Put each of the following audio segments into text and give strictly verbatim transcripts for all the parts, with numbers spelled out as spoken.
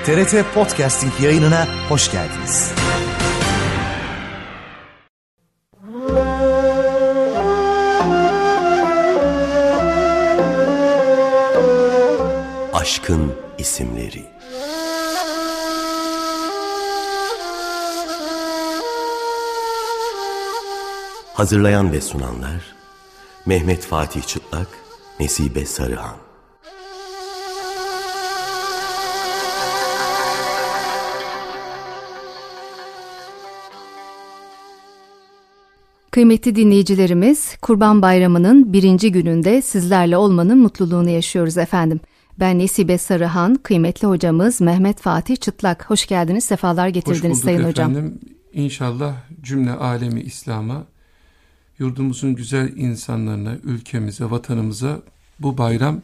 T R T Podcasting yayınına hoş geldiniz. Aşkın isimleri. Hazırlayan ve sunanlar Mehmet Fatih Çıtlak, Nesibe Sarıhan. Kıymetli dinleyicilerimiz, Kurban Bayramı'nın birinci gününde sizlerle olmanın mutluluğunu yaşıyoruz efendim. Ben Nesibe Sarıhan, kıymetli hocamız Mehmet Fatih Çıtlak. Hoş geldiniz, sefalar getirdiniz Sayın efendim. Hocam. Hoş bulduk efendim. İnşallah cümle alemi İslam'a, yurdumuzun güzel insanlarına, ülkemize, vatanımıza bu bayram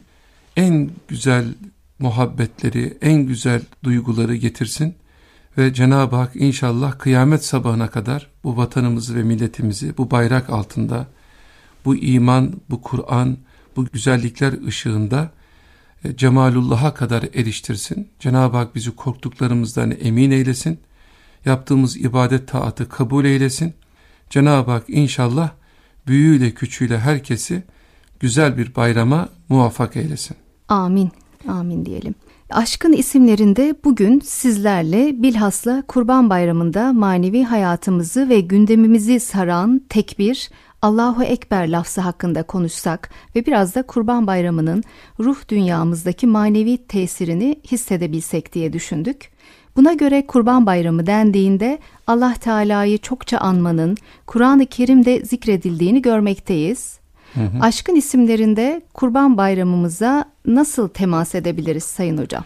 en güzel muhabbetleri, en güzel duyguları getirsin. Ve Cenab-ı Hak inşallah kıyamet sabahına kadar bu vatanımızı ve milletimizi bu bayrak altında, bu iman, bu Kur'an, bu güzellikler ışığında e, Cemalullah'a kadar eriştirsin. Cenab-ı Hak bizi korktuklarımızdan emin eylesin. Yaptığımız ibadet taatı kabul eylesin. Cenab-ı Hak inşallah büyüğüyle küçüğüyle herkesi güzel bir bayrama muvaffak eylesin. Amin, amin diyelim. Aşkın isimlerinde bugün sizlerle bilhassa Kurban Bayramı'nda manevi hayatımızı ve gündemimizi saran tekbir, Allahu Ekber lafzı hakkında konuşsak ve biraz da Kurban Bayramı'nın ruh dünyamızdaki manevi tesirini hissedebilsek diye düşündük. Buna göre Kurban Bayramı dendiğinde Allah Teala'yı çokça anmanın Kur'an-ı Kerim'de zikredildiğini görmekteyiz. Hı hı. Aşkın isimlerinde Kurban Bayramımıza nasıl temas edebiliriz Sayın Hocam?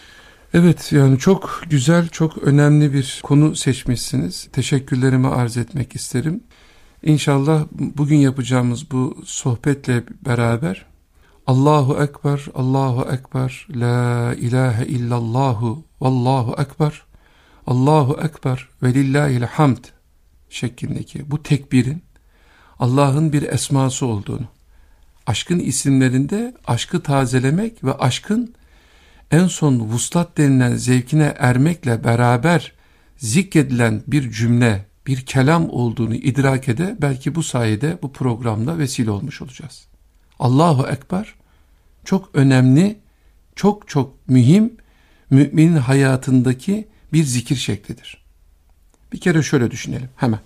Evet, yani çok güzel, çok önemli bir konu seçmişsiniz. Teşekkürlerimi arz etmek isterim. İnşallah bugün yapacağımız bu sohbetle beraber Allahu Ekber, Allahu Ekber, La ilahe illallahu, Vallahu Ekber, Allahu Ekber ve lillahil hamd şeklindeki bu tekbirin Allah'ın bir esması olduğunu, aşkın isimlerinde aşkı tazelemek ve aşkın en son vuslat denilen zevkine ermekle beraber zikredilen bir cümle, bir kelam olduğunu idrak ede belki bu sayede bu programda vesile olmuş olacağız. Allahu Ekber çok önemli, çok çok mühim müminin hayatındaki bir zikir şeklidir. Bir kere şöyle düşünelim hemen.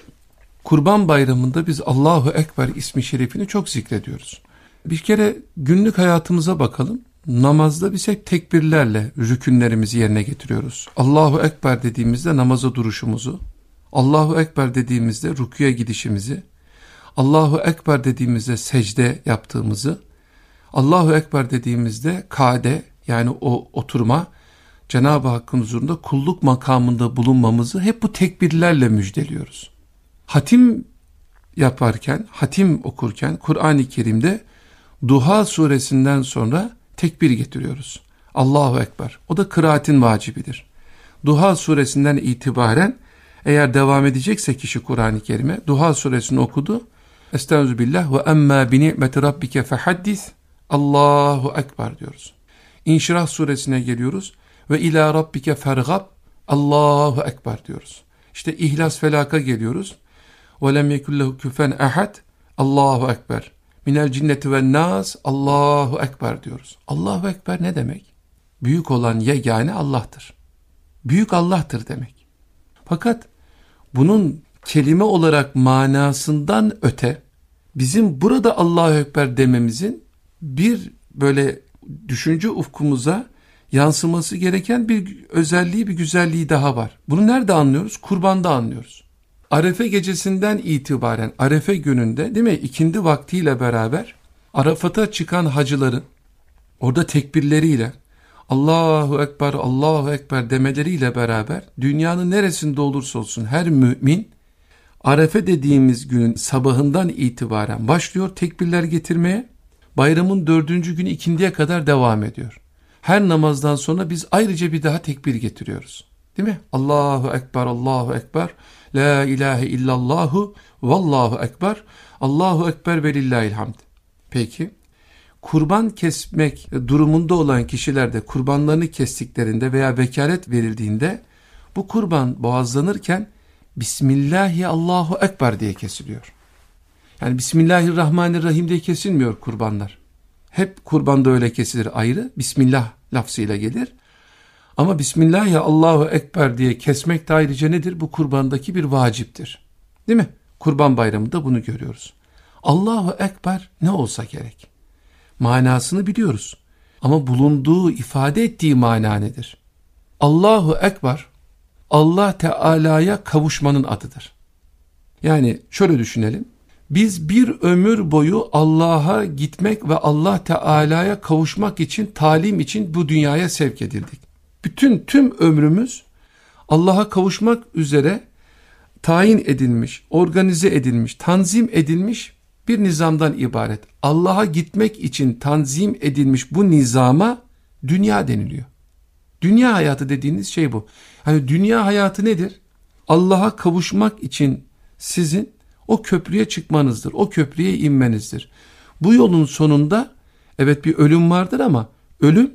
Kurban Bayramı'nda biz Allahu Ekber ismi şerifini çok zikrediyoruz. Bir kere günlük hayatımıza bakalım. Namazda biz hep tekbirlerle rükünlerimizi yerine getiriyoruz. Allahu Ekber dediğimizde namaza duruşumuzu, Allahu Ekber dediğimizde rüküye gidişimizi, Allahu Ekber dediğimizde secde yaptığımızı, Allahu Ekber dediğimizde kade yani o oturma, Cenab-ı Hakk'ın huzurunda kulluk makamında bulunmamızı hep bu tekbirlerle müjdeliyoruz. Hatim yaparken, hatim okurken Kur'an-ı Kerim'de Duha suresinden sonra tekbir getiriyoruz. Allahu Ekber. O da kıraatin vacibidir. Duha suresinden itibaren eğer devam edecekse kişi Kur'an-ı Kerim'e, Duha suresini okudu. Estağfirullah ve emma bi ni'meti rabbike fehaddis. Allahu Ekber diyoruz. İnşirah suresine geliyoruz. Ve ila rabbike fergab. Allahu Ekber diyoruz. İşte İhlas Felak'a geliyoruz. Ve lem yekullehu küfen ahad. Allahu Ekber. Minel cinneti ve nas. Allahu Ekber diyoruz. Allahu Ekber ne demek? Büyük olan yegane Allah'tır. Büyük Allah'tır demek. Fakat bunun kelime olarak manasından öte bizim burada Allahu Ekber dememizin bir böyle düşünce ufkumuza yansıması gereken bir özelliği, bir güzelliği daha var. Bunu nerede anlıyoruz? Kurbanda anlıyoruz. Arefe gecesinden itibaren, Arefe gününde değil mi? İkindi vaktiyle beraber Arafat'a çıkan hacıların orada tekbirleriyle Allahu Ekber, Allahu Ekber demeleriyle beraber dünyanın neresinde olursa olsun her mümin Arefe dediğimiz günün sabahından itibaren başlıyor tekbirler getirmeye. Bayramın dördüncü günü ikindiye kadar devam ediyor. Her namazdan sonra biz ayrıca bir daha tekbir getiriyoruz. Değil mi? Allahu Ekber, Allahu Ekber, La ilahe illallahu, Vallahu Ekber, Allahu Ekber ve lillahil hamd. Peki, kurban kesmek durumunda olan kişiler de kurbanlarını kestiklerinde veya vekalet verildiğinde bu kurban boğazlanırken Bismillahi Allahu Ekber diye kesiliyor. Yani Bismillahirrahmanirrahim diye kesilmiyor kurbanlar. Hep kurbanda öyle kesilir ayrı. Bismillah lafzıyla gelir. Ama Bismillahi Allahu Ekber diye kesmek de ayrıca nedir? Bu kurbandaki bir vaciptir. Değil mi? Kurban Bayramı'nda bunu görüyoruz. Allahu Ekber ne olsa gerek. Manasını biliyoruz. Ama bulunduğu, ifade ettiği mana nedir? Allahu Ekber, Allah Teala'ya kavuşmanın adıdır. Yani şöyle düşünelim. Biz bir ömür boyu Allah'a gitmek ve Allah Teala'ya kavuşmak için, talim için bu dünyaya sevk edildik. Bütün tüm ömrümüz Allah'a kavuşmak üzere tayin edilmiş, organize edilmiş, tanzim edilmiş bir nizamdan ibaret. Allah'a gitmek için tanzim edilmiş bu nizama dünya deniliyor. Dünya hayatı dediğiniz şey bu. Hani dünya hayatı nedir? Allah'a kavuşmak için sizin o köprüye çıkmanızdır, o köprüye inmenizdir. Bu yolun sonunda evet bir ölüm vardır ama ölüm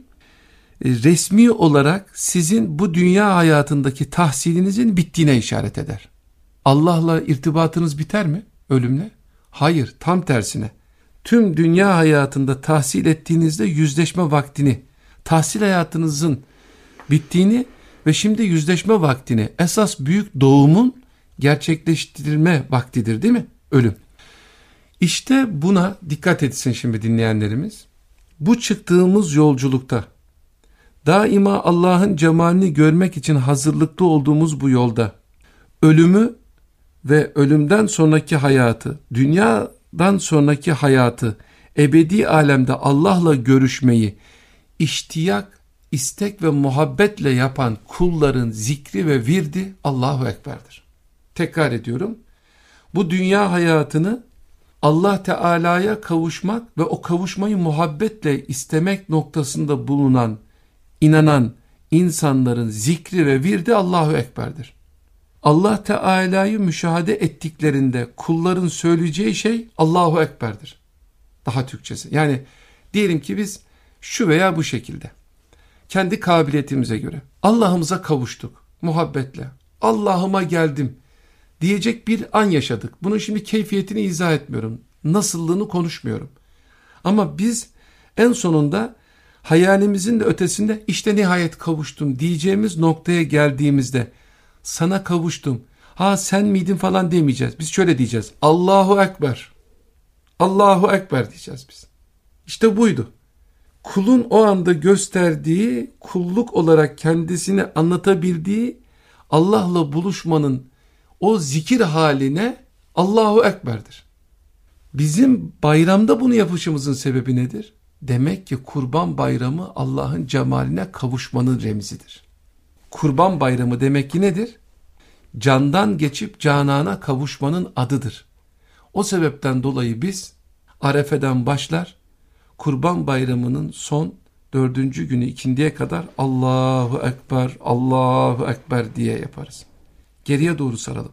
resmi olarak sizin bu dünya hayatındaki tahsilinizin bittiğine işaret eder. Allah'la irtibatınız biter mi ölümle? Hayır, tam tersine. Tüm dünya hayatında tahsil ettiğinizde yüzleşme vaktini, tahsil hayatınızın bittiğini ve şimdi yüzleşme vaktini, esas büyük doğumun gerçekleştirilme vaktidir değil mi? Ölüm. İşte buna dikkat etsin şimdi dinleyenlerimiz. Bu çıktığımız yolculukta, daima Allah'ın cemalini görmek için hazırlıklı olduğumuz bu yolda, ölümü ve ölümden sonraki hayatı, dünyadan sonraki hayatı, ebedi alemde Allah'la görüşmeyi, iştiyak, istek ve muhabbetle yapan kulların zikri ve virdi Allahu Ekber'dir. Tekrar ediyorum. Bu dünya hayatını Allah Teala'ya kavuşmak ve o kavuşmayı muhabbetle istemek noktasında bulunan, inanan insanların zikri ve virdi Allahu Ekber'dir. Allah Teala'yı müşahede ettiklerinde kulların söyleyeceği şey Allahu Ekber'dir. Daha Türkçesi. Yani diyelim ki biz şu veya bu şekilde kendi kabiliyetimize göre Allah'ımıza kavuştuk muhabbetle. Allah'ıma geldim diyecek bir an yaşadık. Bunun şimdi keyfiyetini izah etmiyorum. Nasıllığını konuşmuyorum. Ama biz en sonunda hayalimizin de ötesinde işte nihayet kavuştum diyeceğimiz noktaya geldiğimizde sana kavuştum, ha sen miydin falan demeyeceğiz. Biz şöyle diyeceğiz. Allahu Ekber. Allahu Ekber diyeceğiz biz. İşte buydu. Kulun o anda gösterdiği, kulluk olarak kendisini anlatabildiği Allah'la buluşmanın o zikir haline Allahu Ekber'dir. Bizim bayramda bunu yapışımızın sebebi nedir? Demek ki Kurban Bayramı Allah'ın cemaline kavuşmanın remzidir. Kurban Bayramı demek ki nedir? Candan geçip canana kavuşmanın adıdır. O sebepten dolayı biz Arefe'den başlar, Kurban Bayramı'nın son dördüncü günü ikindiye kadar Allahu Ekber, Allahu Ekber diye yaparız. Geriye doğru saralım.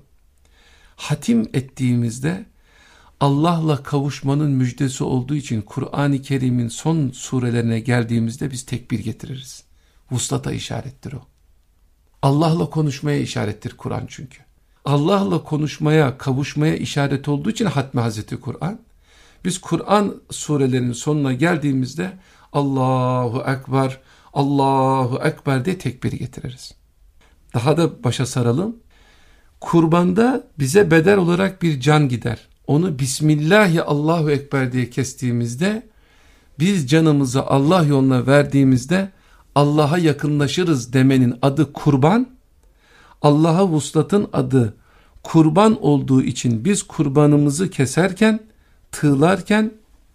Hatim ettiğimizde Allah'la kavuşmanın müjdesi olduğu için Kur'an-ı Kerim'in son surelerine geldiğimizde biz tekbir getiririz. Vuslata işarettir o. Allah'la konuşmaya işarettir Kur'an çünkü. Allah'la konuşmaya, kavuşmaya işaret olduğu için Hatmi Hazreti Kur'an. Biz Kur'an surelerinin sonuna geldiğimizde Allahu Ekber, Allahu Ekber diye tekbiri getiririz. Daha da başa saralım. Kurbanda bize bedel olarak bir can gider. Onu Bismillahi Allahu Ekber diye kestiğimizde, biz canımızı Allah yoluna verdiğimizde Allah'a yakınlaşırız demenin adı kurban. Allah'a vuslatın adı kurban olduğu için biz kurbanımızı keserken, tığlarken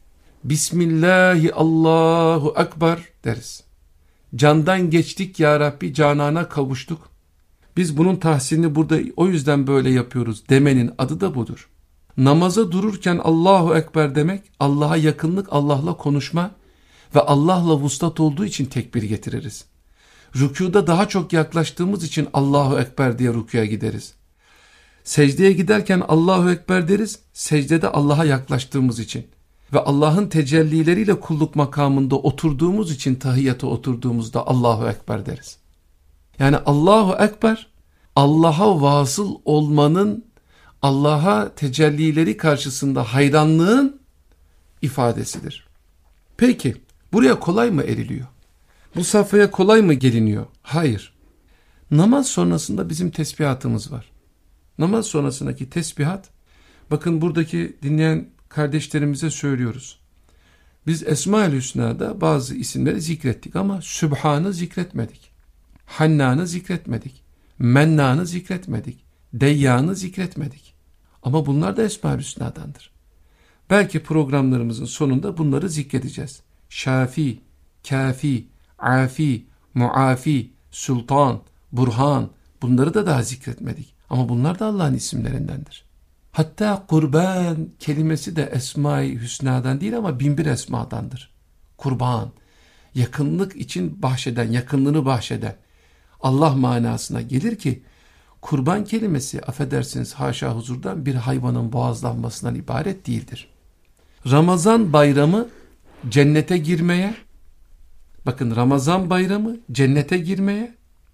Bismillahi Allahu Ekber deriz. Candan geçtik ya Rabbi, canana kavuştuk. Biz bunun tahsilini burada o yüzden böyle yapıyoruz demenin adı da budur. Namaza dururken Allahu Ekber demek, Allah'a yakınlık, Allah'la konuşma ve Allah'la vuslat olduğu için tekbir getiririz. Rükuda daha çok yaklaştığımız için Allahu Ekber diye rükuya gideriz. Secdeye giderken Allahu Ekber deriz, secdede Allah'a yaklaştığımız için. ve Allah'ın tecellileriyle kulluk makamında oturduğumuz için tahiyyata oturduğumuzda Allahu Ekber deriz. Yani Allahu Ekber, Allah'a vasıl olmanın, Allah'a tecellileri karşısında hayranlığın ifadesidir. Peki, buraya kolay mı eriliyor? Bu safhaya kolay mı geliniyor? Hayır. Namaz sonrasında bizim tesbihatımız var. Namaz sonrasındaki tesbihat, bakın buradaki dinleyen kardeşlerimize söylüyoruz. Biz Esma-ül Hüsna'da bazı isimleri zikrettik ama Sübhan'ı zikretmedik. Hannan'ı zikretmedik. Mennan'ı zikretmedik. Deyyan'ı zikretmedik. Ama bunlar da Esma-ül Hüsna'dandır. Belki programlarımızın sonunda bunları zikredeceğiz. Şafi, Kafi, Afi, Muafi, Sultan, Burhan, bunları da daha zikretmedik. Ama bunlar da Allah'ın isimlerindendir. Hatta kurban kelimesi de Esma-i Hüsna'dan değil ama binbir esmadandır. Kurban, yakınlık için bahşeden, yakınlığını bahşeden Allah manasına gelir ki, kurban kelimesi affedersiniz haşa huzurdan bir hayvanın boğazlanmasından ibaret değildir. Ramazan bayramı cennete girmeye, bakın Ramazan bayramı cennete girmeye,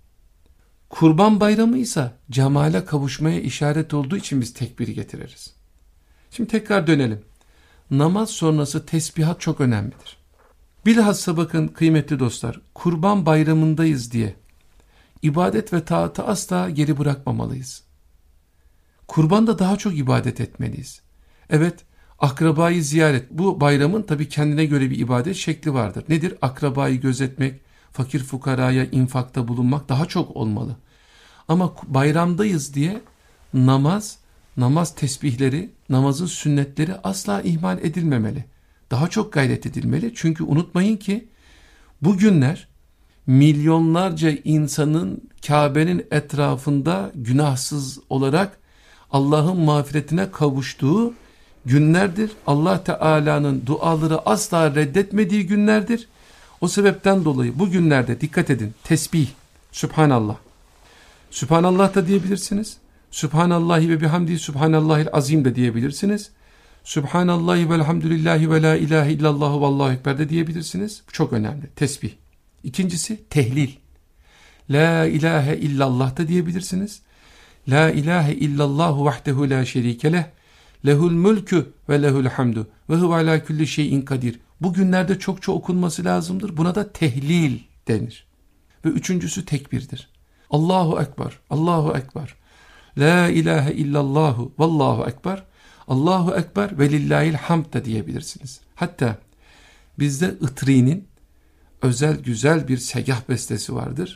Kurban bayramı ise cemale kavuşmaya işaret olduğu için biz tekbiri getiririz. Şimdi tekrar dönelim. Namaz sonrası tesbihat çok önemlidir. Bilhassa bakın kıymetli dostlar, kurban bayramındayız diye ibadet ve taatı asla geri bırakmamalıyız. Kurbanda daha çok ibadet etmeliyiz. Evet, akrabayı ziyaret, bu bayramın tabii kendine göre bir ibadet şekli vardır. Nedir? Akrabayı gözetmek, fakir fukaraya infakta bulunmak daha çok olmalı. Ama bayramdayız diye namaz, namaz tesbihleri, namazın sünnetleri asla ihmal edilmemeli. Daha çok gayret edilmeli. Çünkü unutmayın ki bu günler milyonlarca insanın Kabe'nin etrafında günahsız olarak Allah'ın mağfiretine kavuştuğu günlerdir. Allah Teala'nın duaları asla reddetmediği günlerdir. O sebepten dolayı bu günlerde dikkat edin, tesbih, Sübhanallah. Sübhanallah da diyebilirsiniz. Sübhanallahi ve bihamdihi Sübhanallahil azim de diyebilirsiniz. Sübhanallahi velhamdülillahi ve la ilahe illallahu vallahu ekber de diyebilirsiniz. Bu çok önemli, tesbih. İkincisi tehlil. La ilahe illallah da diyebilirsiniz. La ilahe illallahu vahdehu la şerike leh. Lehul mülkü ve lehul hamdu ve huve ala kulli şeyin kadir. Bu günlerde çokça okunması lazımdır. Buna da tehlil denir. Ve üçüncüsü tekbirdir. Allahu Ekber, Allahu Ekber. La ilahe illallahu vallahu ekber. Allahu Ekber ve lillahil hamd da diyebilirsiniz. Hatta bizde Itri'nin özel güzel bir segah bestesi vardır.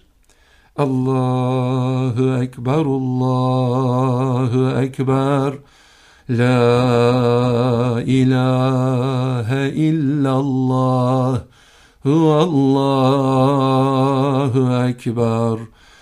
Allahu Ekber, Allahu Ekber. La ilahe illallah Allahu Ekber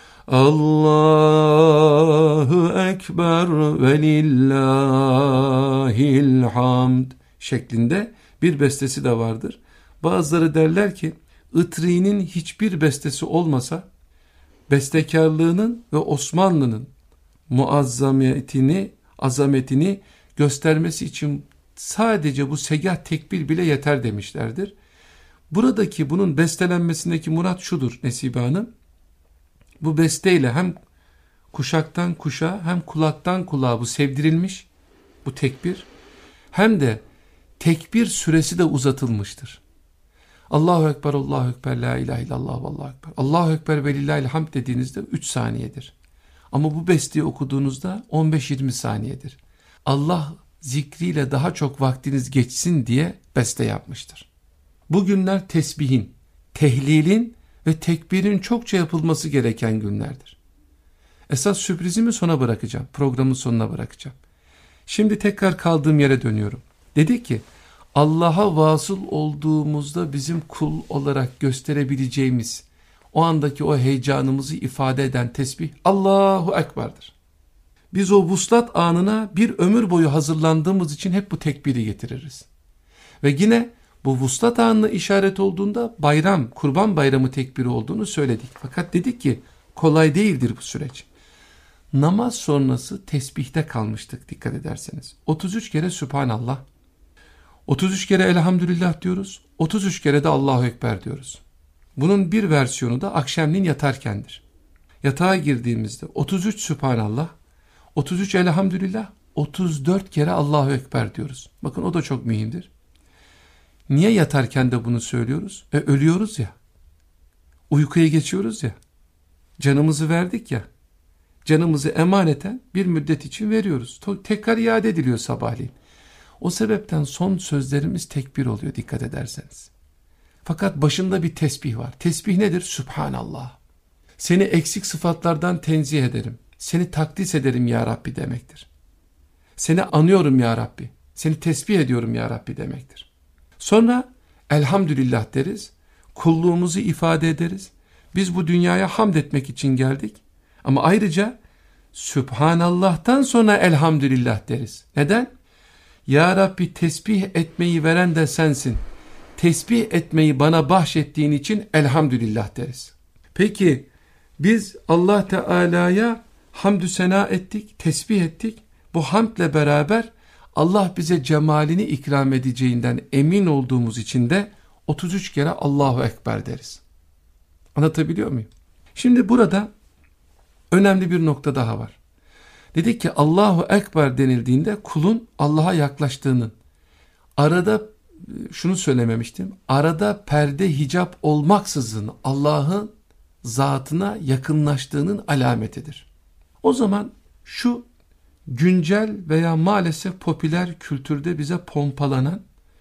Allahu Ekber ve lillahil hamd şeklinde bir bestesi de vardır. Bazıları derler ki Itri'nin hiçbir bestesi olmasa bestekarlığının ve Osmanlı'nın muazzametini, azametini göstermesi için sadece bu segah tekbir bile yeter demişlerdir. Buradaki bunun bestelenmesindeki murat şudur Nesibe Hanım. Bu besteyle hem kuşaktan kuşağa hem kulaktan kulağa bu sevdirilmiş bu tekbir, hem de tekbir süresi de uzatılmıştır. Allahu Ekber, Allahu Ekber, La ilahe illallah, Allahu Ekber. Allahu Ekber ve lillahil hamd dediğinizde üç saniyedir. Ama bu besteyi okuduğunuzda on beş yirmi saniyedir. Allah zikriyle daha çok vaktiniz geçsin diye beste yapmıştır. Bugünler tesbihin, tehlilin ve tekbirin çokça yapılması gereken günlerdir. Esas sürprizimi sona bırakacağım, programın sonuna bırakacağım. Şimdi tekrar kaldığım yere dönüyorum. Dedi ki, Allah'a vasıl olduğumuzda bizim kul olarak gösterebileceğimiz, o andaki o heyecanımızı ifade eden tesbih Allahu Ekber'dir. Biz o vuslat anına bir ömür boyu hazırlandığımız için hep bu tekbiri getiririz. Ve yine bu vuslat anına işaret olduğunda bayram, kurban bayramı tekbiri olduğunu söyledik. Fakat dedik ki kolay değildir bu süreç. Namaz sonrası tesbihte kalmıştık dikkat ederseniz. otuz üç kere Sübhanallah, otuz üç kere elhamdülillah diyoruz. otuz üç kere de Allahu Ekber diyoruz. Bunun bir versiyonu da akşamleyin yatarkendir. Yatağa girdiğimizde otuz üç Sübhanallah, otuz üç elhamdülillah, otuz dört kere Allahu Ekber diyoruz. Bakın o da çok mühimdir. Niye yatarken de bunu söylüyoruz? E ölüyoruz ya. Uykuya geçiyoruz ya. Canımızı verdik ya. Canımızı emaneten bir müddet için veriyoruz. Tekrar iade ediliyor sabahleyin. O sebepten son sözlerimiz tekbir oluyor dikkat ederseniz. Fakat başında bir tesbih var. Tesbih nedir? Sübhanallah. Seni eksik sıfatlardan tenzih ederim. Seni takdis ederim ya Rabbi demektir. Seni anıyorum ya Rabbi. Seni tesbih ediyorum ya Rabbi demektir. Sonra elhamdülillah deriz. Kulluğumuzu ifade ederiz. Biz bu dünyaya hamd etmek için geldik. Ama ayrıca Sübhanallah'tan sonra elhamdülillah deriz. Neden? Ya Rabbi tesbih etmeyi veren de sensin. Tesbih etmeyi bana bahşettiğin için elhamdülillah deriz. Peki biz Allah Teala'ya hamdü sena ettik, tesbih ettik. Bu hamdle beraber Allah bize cemalini ikram edeceğinden emin olduğumuz için de otuz üç kere Allahu Ekber deriz. Anlatabiliyor muyum? Şimdi burada önemli bir nokta daha var. Dedik ki Allahu Ekber denildiğinde kulun Allah'a yaklaştığının, arada şunu söylememiştim, arada perde hicap olmaksızın Allah'ın zatına yakınlaştığının alametidir. O zaman şu güncel veya maalesef popüler kültürde bize pompalanan,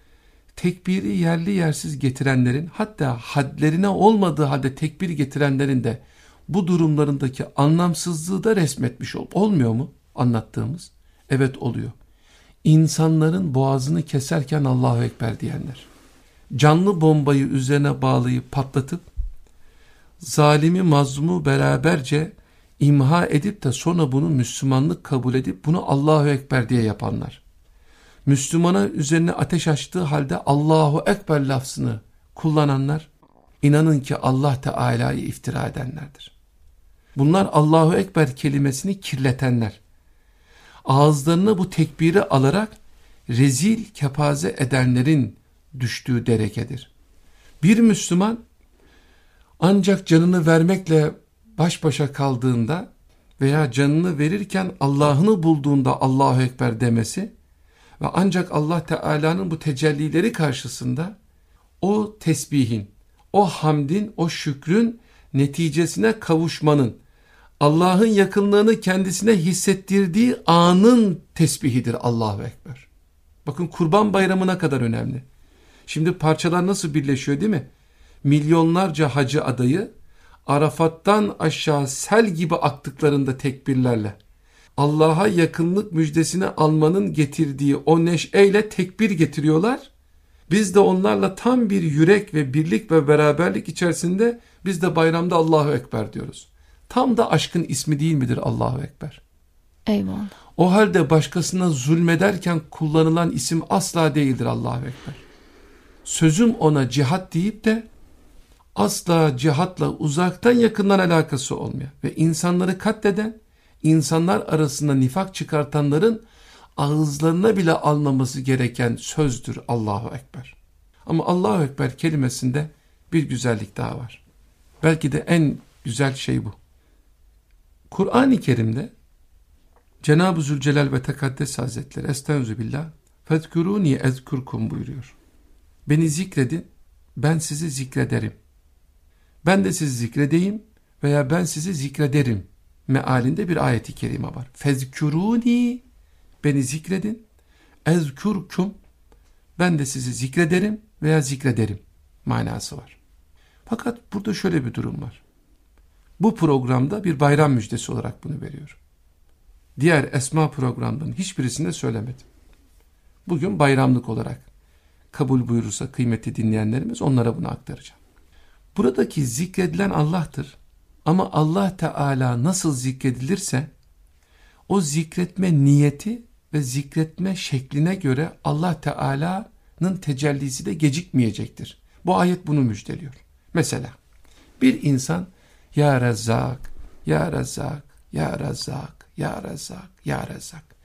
tekbiri yerli yersiz getirenlerin, hatta hadlerine olmadığı halde tekbir getirenlerin de bu durumlarındaki anlamsızlığı da resmetmiş ol. Olmuyor mu anlattığımız? Evet oluyor. İnsanların boğazını keserken Allahu Ekber diyenler, canlı bombayı üzerine bağlayıp patlatıp, zalimi mazlumu beraberce imha edip de sonra bunu Müslümanlık kabul edip bunu Allahu Ekber diye yapanlar, Müslümana üzerine ateş açtığı halde Allahu Ekber lafzını kullananlar, inanın ki Allah Teala'yı iftira edenlerdir. Bunlar Allahu Ekber kelimesini kirletenler. Ağızlarına bu tekbiri alarak rezil kepaze edenlerin düştüğü derekedir. Bir Müslüman ancak canını vermekle baş başa kaldığında veya canını verirken Allah'ını bulduğunda Allahu Ekber demesi ve ancak Allah Teala'nın bu tecellileri karşısında o tesbihin, o hamdin, o şükrün neticesine kavuşmanın, Allah'ın yakınlığını kendisine hissettirdiği anın tesbihidir Allahu Ekber. Bakın Kurban Bayramı'na kadar önemli. Şimdi parçalar nasıl birleşiyor değil mi? Milyonlarca hacı adayı Arafat'tan aşağı sel gibi aktıklarında tekbirlerle Allah'a yakınlık müjdesini almanın getirdiği o neşeyle tekbir getiriyorlar. Biz de onlarla tam bir yürek ve birlik ve beraberlik içerisinde biz de bayramda Allahu Ekber diyoruz. Tam da aşkın ismi değil midir Allahu Ekber? Eyvallah. O halde başkasına zulmederken kullanılan isim asla değildir Allahu Ekber. Sözüm ona cihat deyip de asla cihatla uzaktan yakından alakası olmuyor. Ve insanları katleden, insanlar arasında nifak çıkartanların ağızlarına bile almaması gereken sözdür Allahu Ekber. Ama Allahu Ekber kelimesinde bir güzellik daha var. Belki de en güzel şey bu. Kur'an-ı Kerim'de Cenab-ı Zülcelal ve Tekaddes Hazretleri Estağfirullah fezkuruni ezkurkum buyuruyor. Beni zikredin, ben sizi zikrederim. Ben de sizi zikredeyim veya ben sizi zikrederim mealinde bir ayet-i kerime var. Fezkuruni, beni zikredin, ezkurkum, ben de sizi zikrederim veya zikrederim manası var. Fakat burada şöyle bir durum var. Bu programda bir bayram müjdesi olarak bunu veriyorum. Diğer esma programlarının hiçbirisinde söylemedim. Bugün bayramlık olarak kabul buyurursa kıymetli dinleyenlerimiz onlara bunu aktaracağım. Buradaki zikredilen Allah'tır. Ama Allah Teala nasıl zikredilirse o zikretme niyeti ve zikretme şekline göre Allah Teala'nın tecellisi de gecikmeyecektir. Bu ayet bunu müjdeliyor. Mesela bir insan Ya Rezzak, Ya Rezzak, Ya Rezzak, Ya Rezzak, Ya Rezzak.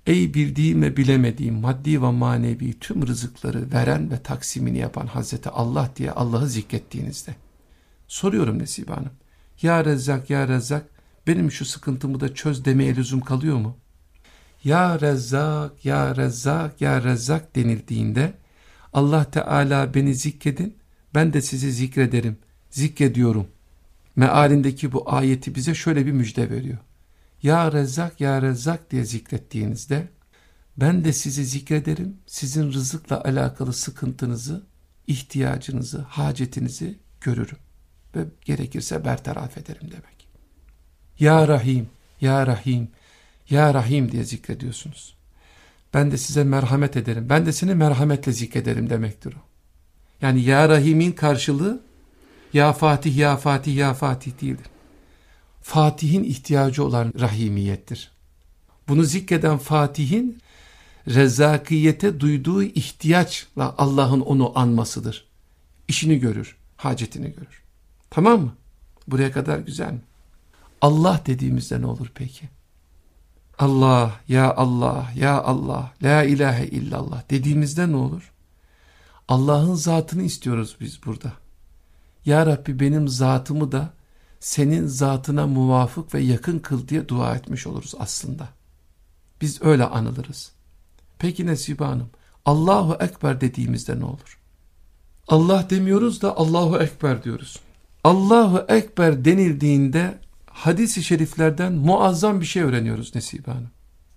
Ey bildiğim ve bilemediğim maddi ve manevi tüm rızıkları veren ve taksimini yapan Hazreti Allah diye Allah'ı zikrettiğinizde. Soruyorum Nesibe Hanım. Ya Rezzak, Ya Rezzak, benim şu sıkıntımı da çöz demeye lüzum kalıyor mu? Ya Rezzak, Ya Rezzak, Ya Rezzak denildiğinde Allah Teala beni zikredin, ben de sizi zikrederim, zikrediyorum. Mealindeki bu ayeti bize şöyle bir müjde veriyor. Ya Rezzak, Ya Rezzak diye zikrettiğinizde ben de sizi zikrederim, sizin rızıkla alakalı sıkıntınızı, ihtiyacınızı, hacetinizi görürüm ve gerekirse bertaraf ederim demek. Ya Rahim, Ya Rahim, Ya Rahim diye zikrediyorsunuz. Ben de size merhamet ederim, ben de seni merhametle zikrederim demektir o. Yani Ya Rahim'in karşılığı Ya Fatih, Ya Fatih, Ya Fatih değildir. Fatih'in ihtiyacı olan rahimiyettir. Bunu zikreden Fatih'in rezzakiyete duyduğu ihtiyaçla Allah'ın onu anmasıdır. İşini görür, hacetini görür. Tamam mı? Buraya kadar güzel mi? Allah dediğimizde ne olur peki? Allah, Ya Allah, Ya Allah, La ilahe illallah dediğimizde ne olur? Allah'ın zatını istiyoruz biz burada. Ya Rabbi benim zatımı da senin zatına muvafık ve yakın kıl diye dua etmiş oluruz aslında. Biz öyle anılırız. Peki Nesibe Hanım, Allahu Ekber dediğimizde ne olur? Allah demiyoruz da Allahu Ekber diyoruz. Allahu Ekber denildiğinde hadis-i şeriflerden muazzam bir şey öğreniyoruz Nesibe Hanım.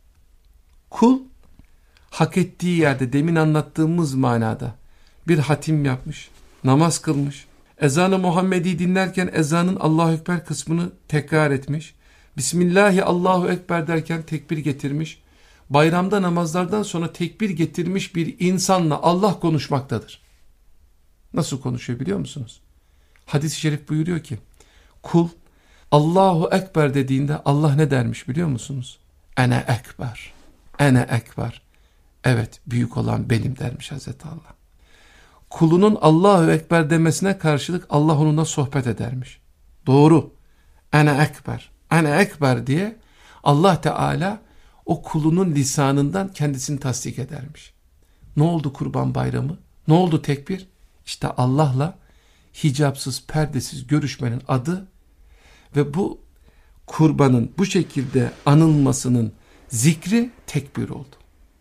Kul hak ettiği yerde demin anlattığımız manada bir hatim yapmış, namaz kılmış, ezan-ı Muhammedi dinlerken ezanın Allahu Ekber kısmını tekrar etmiş, Bismillahi Allahu Ekber derken tekbir getirmiş, bayramda namazlardan sonra tekbir getirmiş bir insanla Allah konuşmaktadır. Nasıl konuşuyor biliyor musunuz? Hadis-i şerif buyuruyor ki, kul Allahu Ekber dediğinde Allah ne dermiş biliyor musunuz? Ene ekber, ene ekber. Evet, büyük olan benim dermiş Hazreti Allah. Kulunun Allahu Ekber demesine karşılık Allah onunla sohbet edermiş. Doğru. Ene ekber, ene ekber diye Allah Teala o kulunun lisanından kendisini tasdik edermiş. Ne oldu Kurban Bayramı? Ne oldu tekbir? İşte Allah'la hicapsız, perdesiz görüşmenin adı ve bu kurbanın bu şekilde anılmasının zikri tekbir oldu.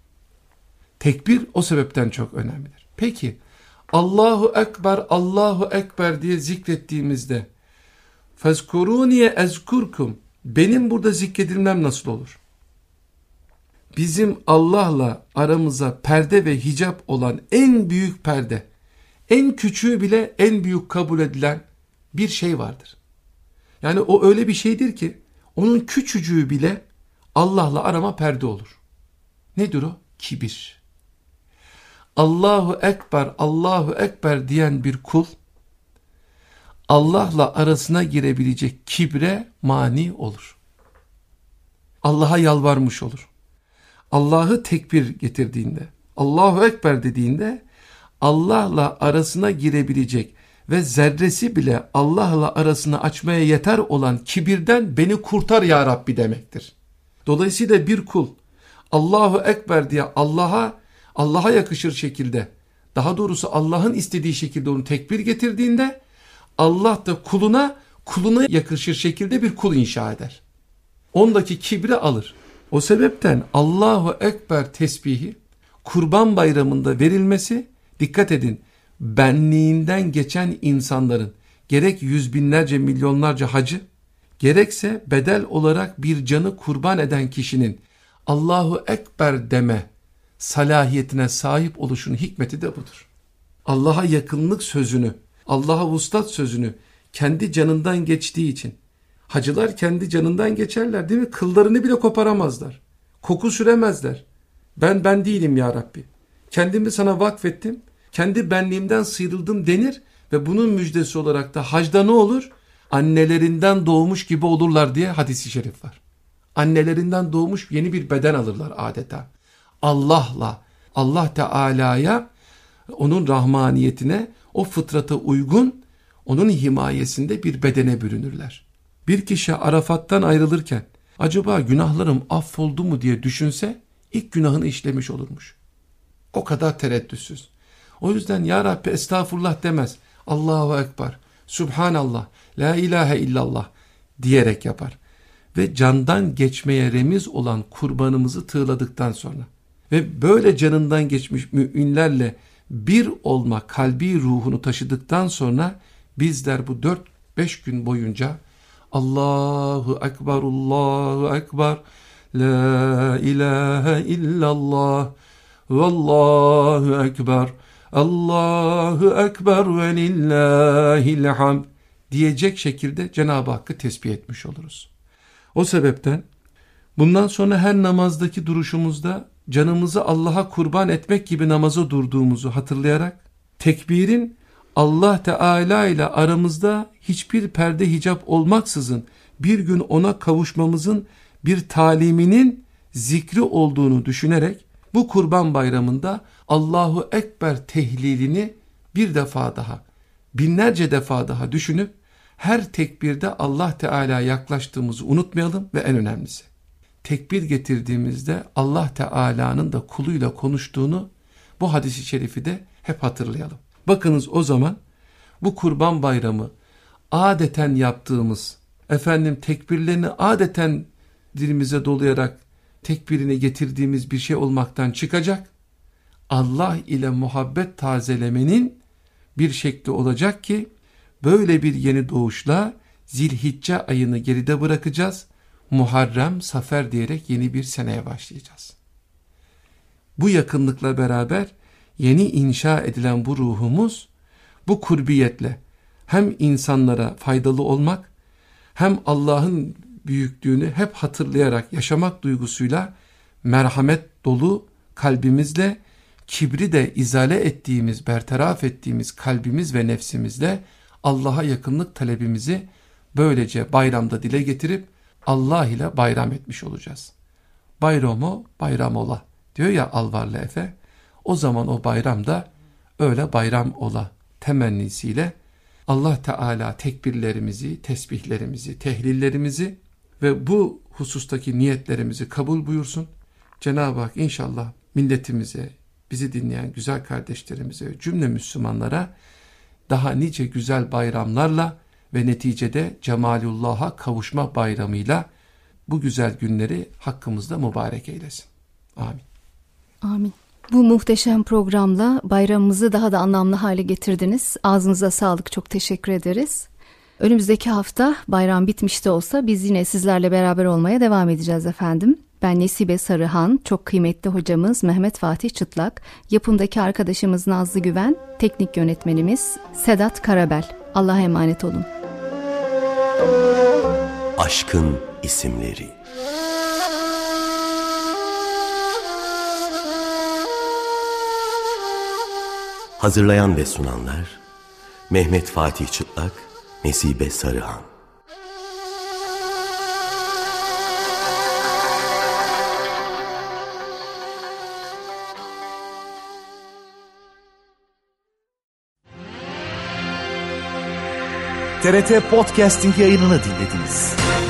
Tekbir o sebepten çok önemlidir. Peki Allahu Ekber, Allahu Ekber diye zikrettiğimizde fezkuruniye ezkurkum, benim burada zikredilmem nasıl olur? Bizim Allah'la aramıza perde ve hicap olan en büyük perde, en küçüğü bile en büyük kabul edilen bir şey vardır. Yani o öyle bir şeydir ki onun küçücüğü bile Allah'la arama perde olur. Nedir o? Kibir. Allahu Ekber, Allahu Ekber diyen bir kul Allah'la arasına girebilecek kibre mani olur. Allah'a yalvarmış olur. Allah'ı tekbir getirdiğinde, Allahu Ekber dediğinde Allah'la arasına girebilecek ve zerresi bile Allah'la arasını açmaya yeter olan kibirden beni kurtar ya Rabbi demektir. Dolayısıyla bir kul Allahu Ekber diye Allah'a Allah'a yakışır şekilde, daha doğrusu Allah'ın istediği şekilde onu tekbir getirdiğinde Allah da kuluna kuluna yakışır şekilde bir kul inşa eder. Ondaki kibri alır. O sebepten Allahu Ekber tesbihi Kurban Bayramı'nda verilmesi, dikkat edin, benliğinden geçen insanların gerek yüz binlerce milyonlarca hacı, gerekse bedel olarak bir canı kurban eden kişinin Allahu Ekber deme salahiyetine sahip oluşun hikmeti de budur. Allah'a yakınlık sözünü, Allah'a vuslat sözünü kendi canından geçtiği için, hacılar kendi canından geçerler değil mi? Kıllarını bile koparamazlar. Koku süremezler. Ben ben değilim ya Rabbi. Kendimi sana vakfettim. Kendi benliğimden sıyrıldım denir ve bunun müjdesi olarak da hacda ne olur? Annelerinden doğmuş gibi olurlar diye hadis-i şerif var. Annelerinden doğmuş yeni bir beden alırlar adeta. Allah'la, Allah Teala'ya, onun rahmaniyetine, o fıtrata uygun, onun himayesinde bir bedene bürünürler. Bir kişi Arafat'tan ayrılırken acaba günahlarım affoldu mu diye düşünse ilk günahını işlemiş olurmuş. O kadar tereddütsüz. O yüzden ya Rabbi estağfurullah demez. Allahu Ekber, Subhanallah, La ilahe illallah diyerek yapar. Ve candan geçmeye remiz olan kurbanımızı tığladıktan sonra ve böyle canından geçmiş müminlerle bir olma kalbi ruhunu taşıdıktan sonra bizler bu dört beş gün boyunca Allahu Ekber, Allahu Ekber, La ilahe illallah, Vallahu Ekber, Allahu Ekber ve lillahil hamd diyecek şekilde Cenab-ı Hakk'ı tesbih etmiş oluruz. O sebepten bundan sonra her namazdaki duruşumuzda canımızı Allah'a kurban etmek gibi namaza durduğumuzu hatırlayarak tekbirin Allah Teala ile aramızda hiçbir perde hicap olmaksızın bir gün ona kavuşmamızın bir taliminin zikri olduğunu düşünerek bu Kurban Bayramı'nda Allahu Ekber tehlilini bir defa daha, binlerce defa daha düşünüp her tekbirde Allah Teala'ya yaklaştığımızı unutmayalım ve en önemlisi tekbir getirdiğimizde Allah Teala'nın da kuluyla konuştuğunu bu hadis-i şerifi de hep hatırlayalım. Bakınız o zaman bu Kurban Bayramı adeten yaptığımız, efendim tekbirlerini adeten dilimize dolayarak tekbirini getirdiğimiz bir şey olmaktan çıkacak. Allah ile muhabbet tazelemenin bir şekli olacak ki böyle bir yeni doğuşla Zilhicce ayını geride bırakacağız. Muharrem, Safer diyerek yeni bir seneye başlayacağız. Bu yakınlıkla beraber yeni inşa edilen bu ruhumuz bu kurbiyetle hem insanlara faydalı olmak hem Allah'ın büyüklüğünü hep hatırlayarak yaşamak duygusuyla merhamet dolu kalbimizle kibri de izale ettiğimiz, bertaraf ettiğimiz kalbimiz ve nefsimizle Allah'a yakınlık talebimizi böylece bayramda dile getirip Allah ile bayram etmiş olacağız. Bayramı bayram ola diyor ya Alvarlı Efe. O zaman o bayramda öyle bayram ola temennisiyle Allah Teala tekbirlerimizi, tesbihlerimizi, tehlillerimizi ve bu husustaki niyetlerimizi kabul buyursun. Cenab-ı Hak inşallah milletimize, bizi dinleyen güzel kardeşlerimize, cümle Müslümanlara daha nice güzel bayramlarla ve neticede Cemalullah'a kavuşma bayramıyla bu güzel günleri hakkımızda mübarek eylesin. Amin. Amin. Bu muhteşem programla bayramımızı daha da anlamlı hale getirdiniz. Ağzınıza sağlık, çok teşekkür ederiz. Önümüzdeki hafta bayram bitmiş de olsa biz yine sizlerle beraber olmaya devam edeceğiz efendim. Ben Nesibe Sarıhan, çok kıymetli hocamız Mehmet Fatih Çıtlak, yapımdaki arkadaşımız Nazlı Güven, teknik yönetmenimiz Sedat Karabel. Allah'a emanet olun. Aşkın isimleri. Hazırlayan ve sunanlar Mehmet Fatih Çıtlak, Nesibe Sarıhan. T R T Podcasting yayınını dinlediniz.